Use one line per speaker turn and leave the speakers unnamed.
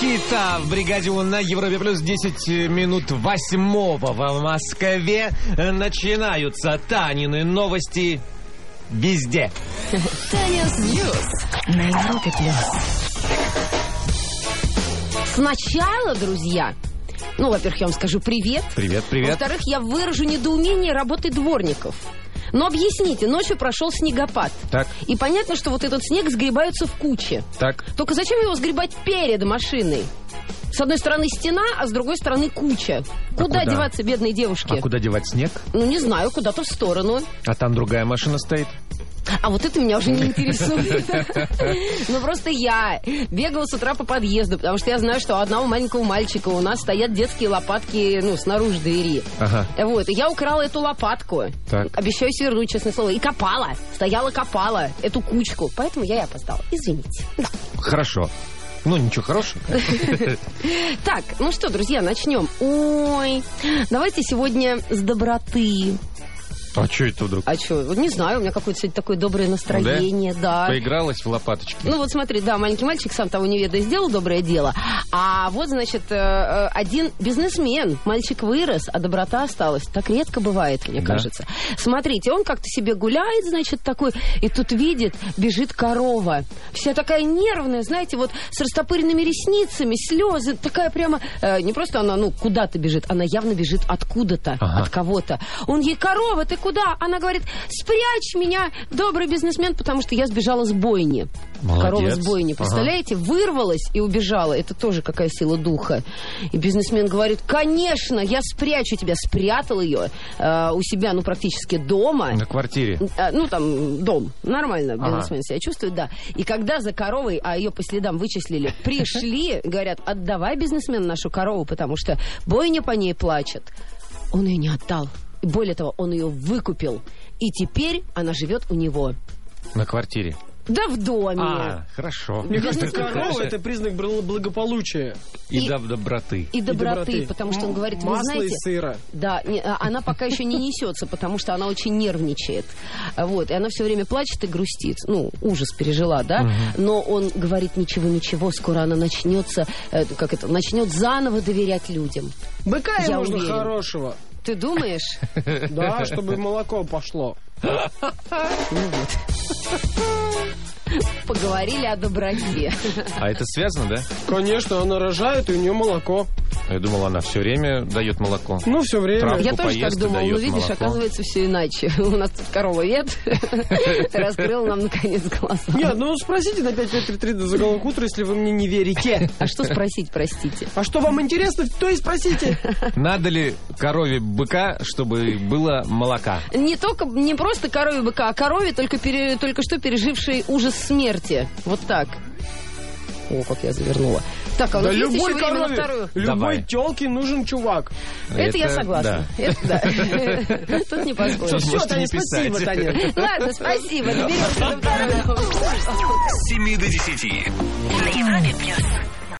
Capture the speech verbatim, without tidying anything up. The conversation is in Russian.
Никита в бригаде У на Европе плюс десять минут восьмого в Москве. Начинаются Танины новости везде.
Танис Ньюс на Европе плюс. Сначала, друзья, ну, во-первых, я вам скажу привет.
Привет, привет.
Во-вторых, я выражу недоумение работы дворников. Но объясните, ночью прошел снегопад.
Так.
И понятно, что вот этот снег сгребается в куче.
Так.
Только зачем его сгребать перед машиной? С одной стороны стена, а с другой стороны куча.
А
куда,
куда
деваться, бедные девушки?
А куда девать снег?
Ну, не знаю, куда-то в сторону.
А там другая машина стоит?
А вот это меня уже не интересует. Ну, просто я бегала с утра по подъезду, потому что я знаю, что у одного маленького мальчика у нас стоят детские лопатки, ну, снаружи двери.
Ага.
Вот, и я украла эту лопатку.
Так.
Обещаюсь вернуть, честное слово. И копала, стояла, копала эту кучку. Поэтому я и опоздала. Извините. Да.
Хорошо. Ну, ничего хорошего.
Так, ну что, друзья, начнем. Ой, давайте сегодня с доброты.
А что это вдруг?
А что, вот не знаю, у меня какое-то сегодня такое доброе настроение, да.
Поигралась в лопаточки.
Ну вот смотри, да, маленький мальчик, сам того не ведая, сделал доброе дело. А вот, значит, один бизнесмен, мальчик вырос, а доброта осталась. Так редко бывает, мне
Да.
кажется. Смотрите, он как-то себе гуляет, значит, такой, и тут видит, бежит корова. Вся такая нервная, знаете, вот с растопыренными ресницами, слезы, такая прямо, э, не просто она, ну, куда-то бежит, она явно бежит откуда-то,
Ага.
от кого-то. Он ей: корова, ты куда? Она говорит: спрячь меня, добрый бизнесмен, потому что я сбежала с бойни.
Молодец.
Корова с бойни, представляете? Ага. Вырвалась и убежала. Это тоже какая сила духа. И бизнесмен говорит: конечно, я спрячу тебя. Спрятал ее э, у себя, ну, практически дома.
На квартире.
Э, ну, там, дом. Нормально
Ага.
бизнесмен себя чувствует, да. И когда за коровой, а ее по следам вычислили, пришли, говорят: отдавай, бизнесмен, нашу корову, потому что бойня по ней плачет. Он ее не отдал. И более того, он ее выкупил. И теперь она живет у него.
На квартире.
Да в доме.
А, хорошо.
Мне кажется,
Бизнесмен
корова
хороший.
— это признак бл- благополучия.
И,
И-
доб- доброты.
И доброты,
доброты.
потому что он говорит: вы
Масла
знаете...
и сыра.
Да, не, а, она пока еще не несется, потому что она очень нервничает. Вот, и она все время плачет и грустит. Ну, ужас пережила, да? Но он говорит: ничего, ничего, скоро она начнется, э, как это, начнет заново доверять людям.
Быка
Я
ему нужно
уверен.
хорошего.
Ты думаешь?
Да, чтобы молоко пошло.
Ну вот. Поговорили о доброте.
А это связано, да?
Конечно, она рожает, и у нее молоко.
Я думал, она все время дает молоко.
Ну, все время.
Травку
Я тоже
поест
так
и
думала, но
дает
видишь,
молоко.
оказывается, все иначе. У нас тут корова вет. Раскрыл нам, наконец, глаза.
Нет, ну спросите на пять пять три три до заголовок утра, если вы мне не верите.
А что спросить, простите?
А что вам интересно, то и спросите.
Надо ли корове быка, чтобы было молока?
Не только, не просто корове быка, а корове, только, пере- только что пережившей ужас смерти. Вот так. О, как я завернула. Так, а у
Да
нас есть
любой
еще время на
корове,
вторую?
любой
Давай.
тёлке нужен чувак.
Это, я согласна.
да.
Это да. Тут не поспоришь.
Все,
можете
Таня,
не
спасибо,
писать.
Таня.
Ладно, спасибо. Доберемся до второй.
С семи до десяти.
На Европе плюс.